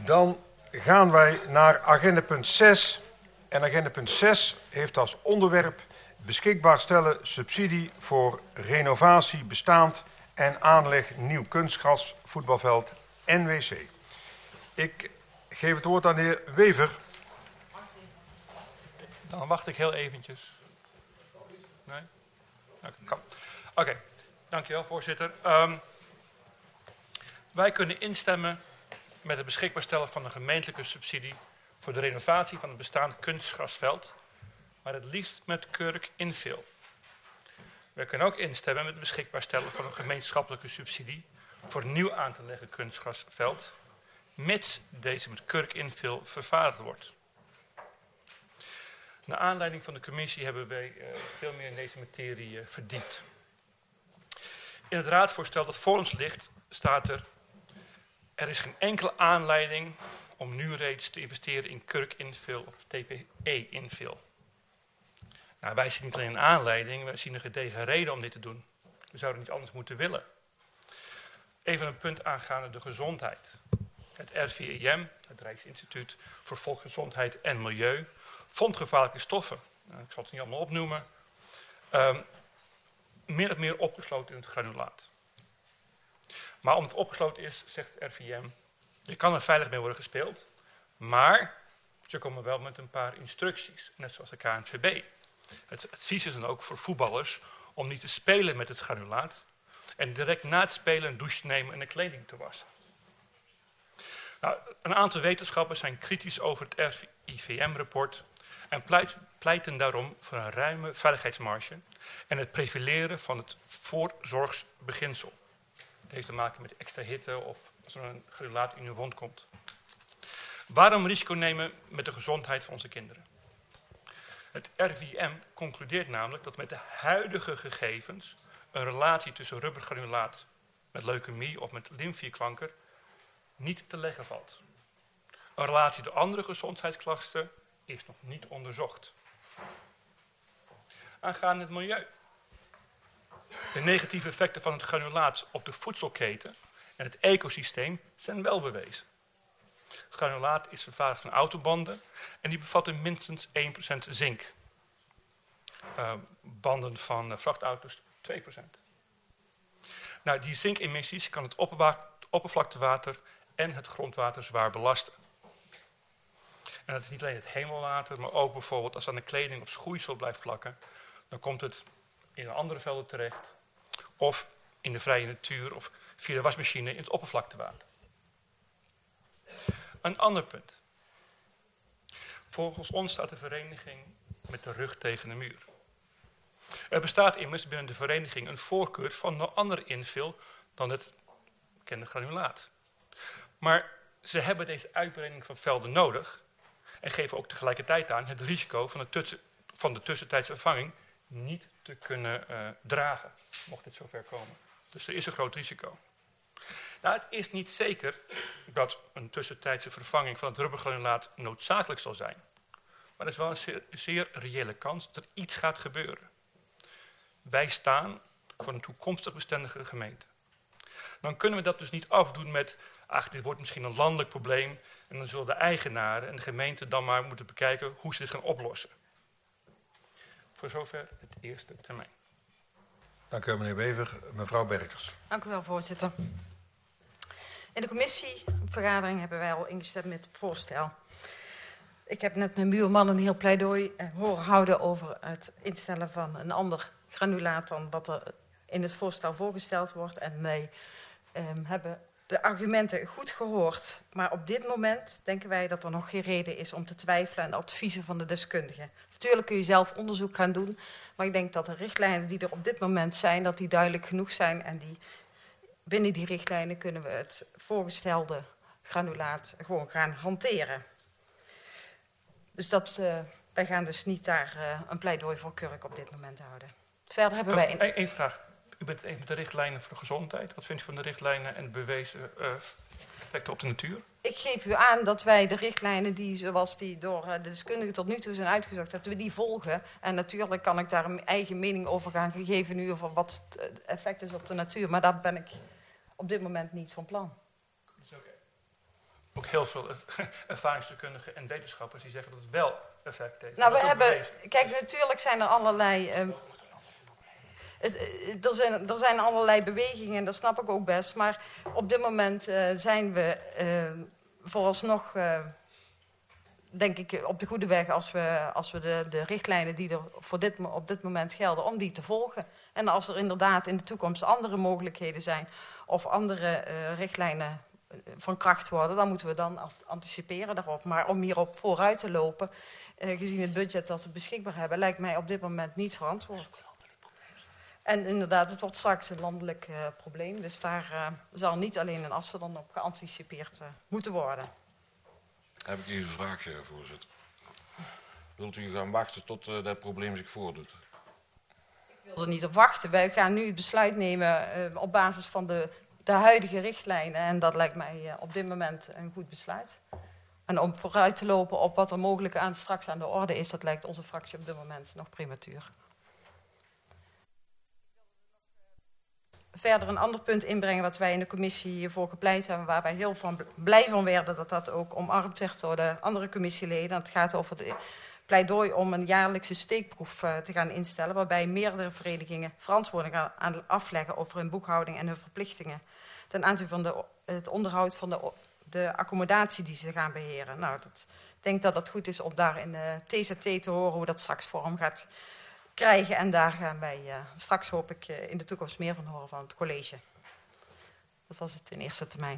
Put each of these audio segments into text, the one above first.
Dan gaan wij naar agendapunt 6. En agendapunt 6 heeft als onderwerp beschikbaar stellen subsidie voor renovatie bestaand en aanleg nieuw kunstgras voetbalveld NWC. Ik geef het woord aan de heer Wever. Dan wacht ik heel eventjes. Nee? Oké, dankjewel voorzitter. Wij kunnen instemmen met het beschikbaar stellen van een gemeentelijke subsidie voor de renovatie van het bestaand kunstgrasveld, maar het liefst met kurk infill. Wij kunnen ook instemmen met het beschikbaar stellen van een gemeenschappelijke subsidie voor een nieuw aan te leggen kunstgrasveld, mits deze met kurk infill vervaardigd wordt. Naar aanleiding van de commissie hebben wij veel meer in deze materie verdiept. In het raadsvoorstel dat voor ons ligt staat er is geen enkele aanleiding om nu reeds te investeren in kurk infill of TPE infill. Nou, wij zien niet alleen een aanleiding, wij zien een gedegen reden om dit te doen. We zouden niet anders moeten willen. Even een punt aangaande de gezondheid. Het RIVM, het Rijksinstituut voor Volksgezondheid en Milieu, vond gevaarlijke stoffen, ik zal het niet allemaal opnoemen, meer of meer opgesloten in het granulaat. Maar omdat het opgesloten is, zegt het RIVM, je kan er veilig mee worden gespeeld, maar ze komen wel met een paar instructies, net zoals de KNVB. Het advies is dan ook voor voetballers om niet te spelen met het granulaat en direct na het spelen een douche te nemen en de kleding te wassen. Nou, een aantal wetenschappers zijn kritisch over het RIVM-rapport en pleiten daarom voor een ruime veiligheidsmarge en het prefileren van het voorzorgsbeginsel. Het heeft te maken met extra hitte of als er een granulaat in uw wond komt. Waarom risico nemen met de gezondheid van onze kinderen? Het RIVM concludeert namelijk dat met de huidige gegevens een relatie tussen rubbergranulaat met leukemie of met lymfeklierkanker niet te leggen valt. Een relatie tot andere gezondheidsklachten is nog niet onderzocht. Aangaande het milieu. De negatieve effecten van het granulaat op de voedselketen en het ecosysteem zijn wel bewezen. Granulaat is vervaardigd van autobanden en die bevatten minstens 1% zink. Banden van vrachtauto's 2%. Nou, die zinkemissies kan het oppervlaktewater en het grondwater zwaar belasten. En dat is niet alleen het hemelwater, maar ook bijvoorbeeld als aan de kleding of schoeisel blijft plakken, dan komt het in andere velden terecht, of in de vrije natuur, of via de wasmachine in het oppervlaktewater. Een ander punt. Volgens ons staat de vereniging met de rug tegen de muur. Er bestaat immers binnen de vereniging een voorkeur van een andere infill dan het bekende granulaat. Maar ze hebben deze uitbreiding van velden nodig en geven ook tegelijkertijd aan het risico van de tussentijdse vervanging niet te kunnen dragen, mocht dit zover komen. Dus er is een groot risico. Nou, het is niet zeker dat een tussentijdse vervanging van het rubbergranulaat noodzakelijk zal zijn. Maar er is wel een zeer reële kans dat er iets gaat gebeuren. Wij staan voor een toekomstig bestendige gemeente. Dan kunnen we dat dus niet afdoen met, dit wordt misschien een landelijk probleem en dan zullen de eigenaren en de gemeente dan maar moeten bekijken hoe ze dit gaan oplossen. Voor zover het eerste termijn. Dank u wel, meneer Wever. Mevrouw Berkers. Dank u wel, voorzitter. In de commissievergadering hebben wij al ingestemd met het voorstel. Ik heb net mijn buurman een heel pleidooi horen houden over het instellen van een ander granulaat dan wat er in het voorstel voorgesteld wordt. En wij hebben de argumenten goed gehoord. Maar op dit moment denken wij dat er nog geen reden is om te twijfelen aan de adviezen van de deskundigen. Natuurlijk kun je zelf onderzoek gaan doen. Maar ik denk dat de richtlijnen die er op dit moment zijn, dat die duidelijk genoeg zijn. En binnen die richtlijnen kunnen we het voorgestelde granulaat gewoon gaan hanteren. Dus wij gaan dus niet daar een pleidooi voor kurk op dit moment houden. Verder hebben wij... Eén vraag. U bent het eens met de richtlijnen voor de gezondheid. Wat vindt u van de richtlijnen en de bewezen effecten op de natuur? Ik geef u aan dat wij de richtlijnen zoals die door de deskundigen tot nu toe zijn uitgezocht, dat we die volgen. En natuurlijk kan ik daar een eigen mening over gaan geven nu over wat het effect is op de natuur. Maar daar ben ik op dit moment niet van plan. Oké. ook heel veel ervaringsdeskundigen en wetenschappers die zeggen dat het wel effect heeft. Nou, kijk, natuurlijk zijn er allerlei... Er zijn allerlei bewegingen en dat snap ik ook best. Maar op dit moment zijn we vooralsnog, denk ik, op de goede weg als we de richtlijnen die er op dit moment gelden, om die te volgen. En als er inderdaad in de toekomst andere mogelijkheden zijn of andere richtlijnen van kracht worden, dan moeten we dan anticiperen daarop. Maar om hierop vooruit te lopen, gezien het budget dat we beschikbaar hebben, lijkt mij op dit moment niet verantwoord. En inderdaad, het wordt straks een landelijk probleem. Dus daar zal niet alleen in Assen dan op geanticipeerd moeten worden. Heb ik hier een vraag, voorzitter. Wilt u gaan wachten tot dat probleem zich voordoet? Ik wil er niet op wachten. Wij gaan nu het besluit nemen op basis van de huidige richtlijnen. En dat lijkt mij op dit moment een goed besluit. En om vooruit te lopen op wat er mogelijk straks aan de orde is, dat lijkt onze fractie op dit moment nog prematuur. Verder een ander punt inbrengen wat wij in de commissie voor gepleit hebben, waar wij heel blij van werden dat dat ook omarmd werd door de andere commissieleden. Het gaat over de pleidooi om een jaarlijkse steekproef te gaan instellen, waarbij meerdere verenigingen verantwoording gaan afleggen over hun boekhouding en hun verplichtingen ten aanzien van het onderhoud van de accommodatie die ze gaan beheren. Nou, ik denk dat het goed is om daar in de TZT te horen hoe dat straks vorm gaat krijgen. En daar gaan wij straks, hoop ik, in de toekomst meer van horen van het college. Dat was het in eerste termijn.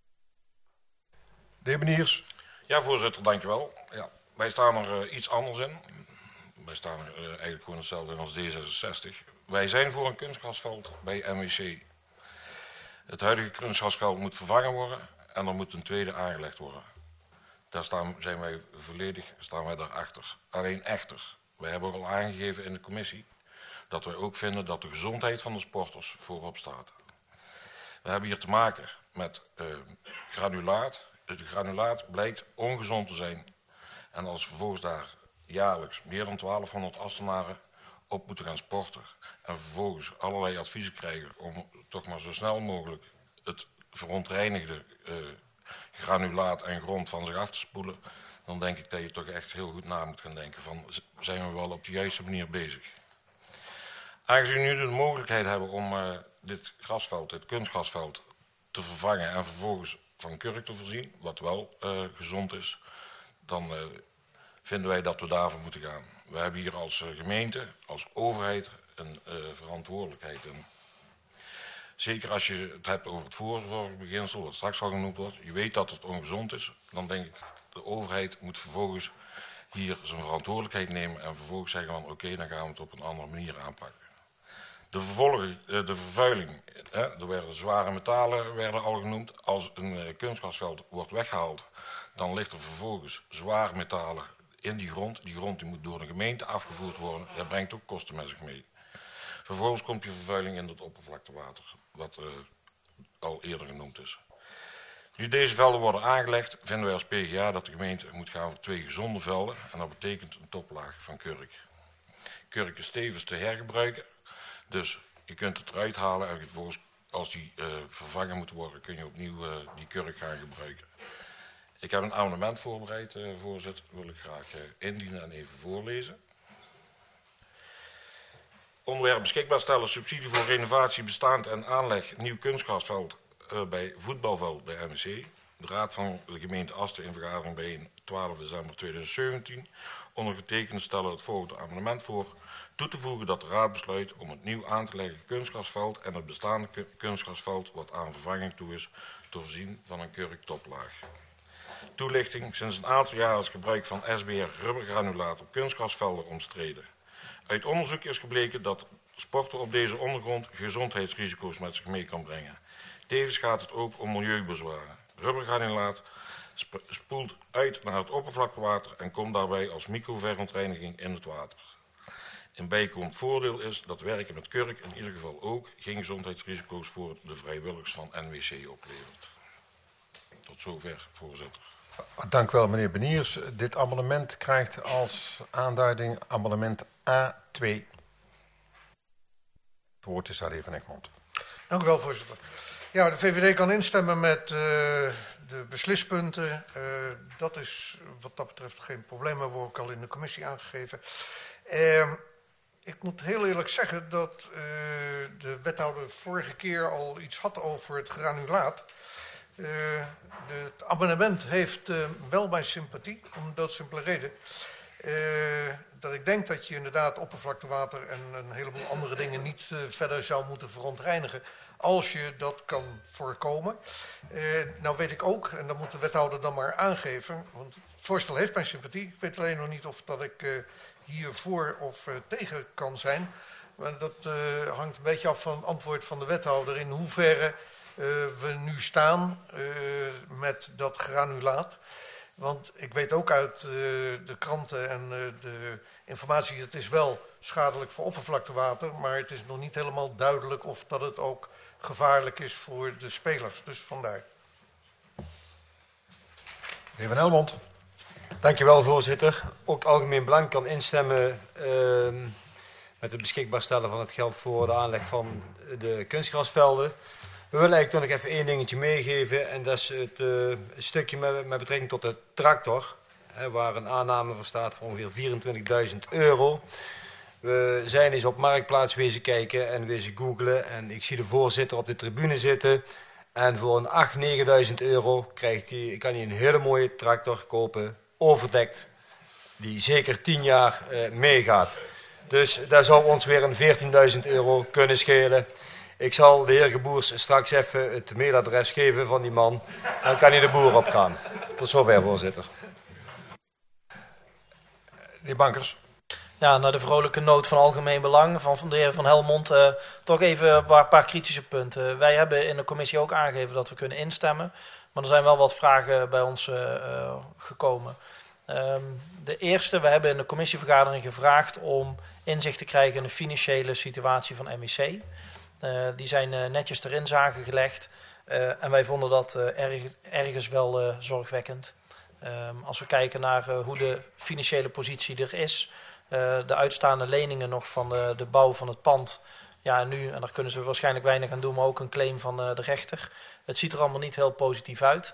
De heer Beniers. Ja, voorzitter, dankjewel. Ja, wij staan er iets anders in. Wij staan er eigenlijk gewoon hetzelfde in als D66. Wij zijn voor een kunstgrasveld bij MWC. Het huidige kunstgrasveld moet vervangen worden en er moet een tweede aangelegd worden. Daar zijn wij volledig daarachter. Alleen echter. Wij hebben ook al aangegeven in de commissie dat wij ook vinden dat de gezondheid van de sporters voorop staat. We hebben hier te maken met granulaat. De granulaat blijkt ongezond te zijn. En als vervolgens daar jaarlijks meer dan 1200 Assenaren op moeten gaan sporten en vervolgens allerlei adviezen krijgen om toch maar zo snel mogelijk het verontreinigde granulaat en grond van zich af te spoelen, dan denk ik dat je toch echt heel goed na moet gaan denken van, zijn we wel op de juiste manier bezig. Aangezien we nu de mogelijkheid hebben om dit kunstgrasveld, te vervangen en vervolgens van kurk te voorzien, wat wel gezond is, dan vinden wij dat we daarvoor moeten gaan. We hebben hier als gemeente, als overheid, een verantwoordelijkheid in. Zeker als je het hebt over het voorzorgsbeginsel, wat straks al genoemd wordt. Je weet dat het ongezond is, dan denk ik, de overheid moet vervolgens hier zijn verantwoordelijkheid nemen en vervolgens zeggen van oké, dan gaan we het op een andere manier aanpakken. De vervuiling, er werden zware metalen al genoemd. Als een kunstgrasveld wordt weggehaald, dan ligt er vervolgens zware metalen in die grond. Die grond die moet door de gemeente afgevoerd worden. Dat brengt ook kosten met zich mee. Vervolgens komt je vervuiling in het oppervlaktewater, wat al eerder genoemd is. Nu deze velden worden aangelegd, vinden wij als PGA dat de gemeente moet gaan voor 2 gezonde velden. En dat betekent een toplaag van kurk. Kurk is tevens te hergebruiken. Dus je kunt het eruit halen en vervolgens, als die vervangen moet worden, kun je opnieuw die kurk gaan gebruiken. Ik heb een amendement voorbereid, voorzitter. Dat wil ik graag indienen en even voorlezen. Onderwerp beschikbaar stellen subsidie voor renovatie bestaand en aanleg nieuw kunstgrasveld bij voetbalveld bij MWC. De Raad van de gemeente Asten in vergadering bijeen 12 december 2017. Ondergetekende stellen het volgende amendement voor. Toe te voegen dat de Raad besluit om het nieuw aan te leggen kunstgrasveld en het bestaande kunstgrasveld wat aan vervanging toe is, te voorzien van een kurktoplaag. Toelichting. Sinds een aantal jaar is gebruik van SBR rubbergranulaat op kunstgrasvelden omstreden. Uit onderzoek is gebleken dat sporten op deze ondergrond gezondheidsrisico's met zich mee kan brengen. Tevens gaat het ook om milieubezwaren. Rubbergranulaat spoelt uit naar het oppervlaktewater en komt daarbij als microverontreiniging in het water. Een bijkomend voordeel is dat werken met kurk in ieder geval ook geen gezondheidsrisico's voor de vrijwilligers van NWC oplevert. Tot zover, voorzitter. Dank u wel, meneer Beniers. Dit amendement krijgt als aanduiding amendement A2. Het woord is aan de heer Van Egmond. Dank u wel, voorzitter. Ja, de VVD kan instemmen met de beslispunten. Dat is wat dat betreft geen probleem, hebben we ook al in de commissie aangegeven. Ik moet heel eerlijk zeggen dat de wethouder vorige keer al iets had over het granulaat. Het amendement heeft wel mijn sympathie, om een doodsimpele reden. Dat ik denk dat je inderdaad oppervlaktewater en een heleboel andere dingen niet verder zou moeten verontreinigen als je dat kan voorkomen. Nou weet ik ook, en dat moet de wethouder dan maar aangeven, want het voorstel heeft mijn sympathie. Ik weet alleen nog niet of dat ik hier voor of tegen kan zijn. Maar dat hangt een beetje af van het antwoord van de wethouder in hoeverre we nu staan met dat granulaat. Want ik weet ook uit de kranten en de informatie, het is wel schadelijk voor oppervlaktewater, maar het is nog niet helemaal duidelijk of dat het ook gevaarlijk is voor de spelers. Dus vandaar. De heer Van Helmond. Dankjewel, voorzitter. Ook Algemeen Belang kan instemmen met het beschikbaar stellen van het geld voor de aanleg van de kunstgrasvelden. We willen eigenlijk toch nog even één dingetje meegeven en dat is het stukje met betrekking tot de tractor, waar een aanname voor staat van ongeveer €24.000. We zijn eens op Marktplaats wezen kijken en wezen googlen en ik zie de voorzitter op de tribune zitten. En voor een €8.000, €9.000 kan hij een hele mooie tractor kopen, overdekt, die zeker 10 jaar meegaat. Dus daar zou ons weer een €14.000 kunnen schelen. Ik zal de heer Geboers straks even het mailadres geven van die man. Dan kan hij de boer opgaan. Tot zover, voorzitter. De heer Bankers. Ja, naar de vrolijke noot van Algemeen Belang van de heer Van Helmond. Toch even een paar kritische punten. Wij hebben in de commissie ook aangegeven dat we kunnen instemmen. Maar er zijn wel wat vragen bij ons gekomen. De eerste, we hebben in de commissievergadering gevraagd om inzicht te krijgen in de financiële situatie van MEC. Die zijn netjes ter inzage gelegd. En wij vonden dat ergens wel zorgwekkend. Als we kijken naar hoe de financiële positie er is, de uitstaande leningen nog van de bouw van het pand. Ja, nu, en daar kunnen ze waarschijnlijk weinig aan doen, maar ook een claim van de rechter. Het ziet er allemaal niet heel positief uit.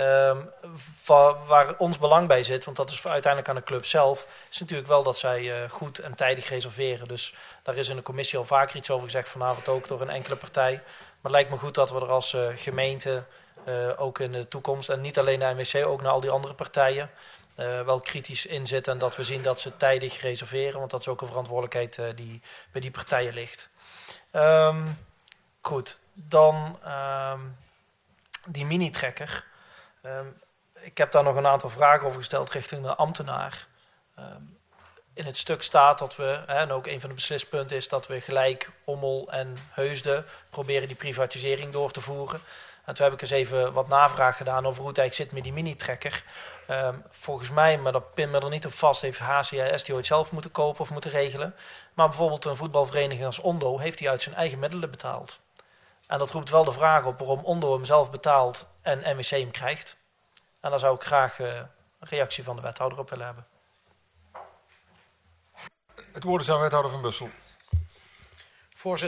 Waar ons belang bij zit, want dat is uiteindelijk aan de club zelf, is natuurlijk wel dat zij goed en tijdig reserveren. Dus daar is in de commissie al vaker iets over gezegd, vanavond ook door een enkele partij. Maar het lijkt me goed dat we er als gemeente ook in de toekomst, en niet alleen de NWC, ook naar al die andere partijen, wel kritisch in zitten. En dat we zien dat ze tijdig reserveren, want dat is ook een verantwoordelijkheid die bij die partijen ligt. Goed, dan die mini-trekker. Ik heb daar nog een aantal vragen over gesteld richting de ambtenaar. In het stuk staat dat we, en ook een van de beslispunten is dat we gelijk Ommel en Heusden proberen die privatisering door te voeren. En toen heb ik eens even wat navraag gedaan over hoe het eigenlijk zit met die mini-trekker. Volgens mij, maar dat pin me er niet op vast, heeft HCS die ooit zelf moeten kopen of moeten regelen. Maar bijvoorbeeld een voetbalvereniging als Ondo heeft die uit zijn eigen middelen betaald. En dat roept wel de vraag op waarom Ondo hem zelf betaalt en NWC hem krijgt. En daar zou ik graag een reactie van de wethouder op willen hebben. Het woord is aan wethouder Van Bussel. Voorzitter.